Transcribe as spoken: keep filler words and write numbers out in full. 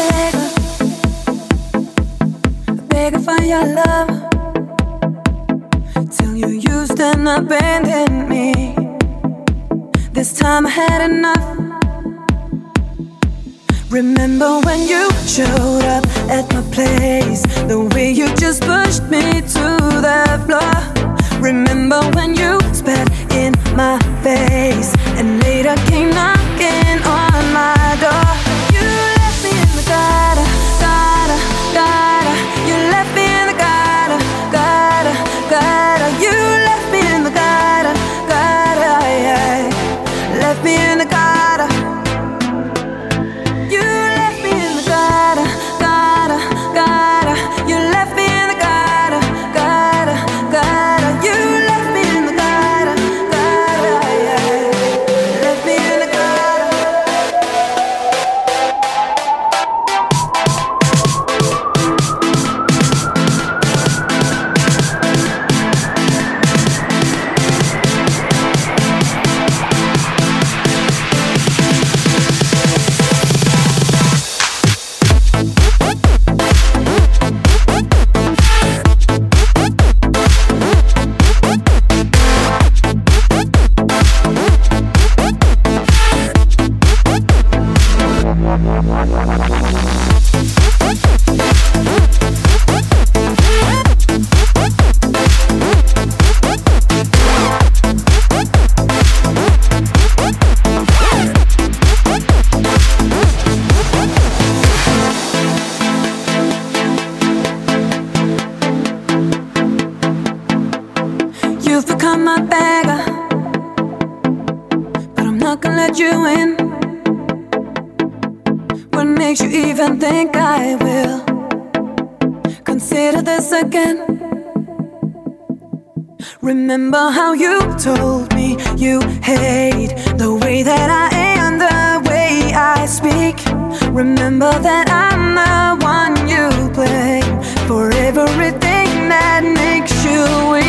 beggar, a beggar for your love, till you used and abandoned me. This time I had enough. Remember when you showed up at my place, the way you just pushed me to the floor. Remember when you spat in my face and later came knocking on my door. You left me in the gutter, gutter, gutter. You left me in the gutter, gutter, gutter. You left me in the gutter, gutter, yeah. Left me in the gutter. You left me in the gutter, gutter, gutter. You left me in the gutter, gutter, gutter. You left me in the gutter, gutter, yeah. Left me in the gutter. You've become my beggar, but I'm not gonna let you in. What makes you even think I will consider this again? Remember how you told me you hate the way that I am, the way I speak. Remember that I'm the one you blame for everything that makes you weak.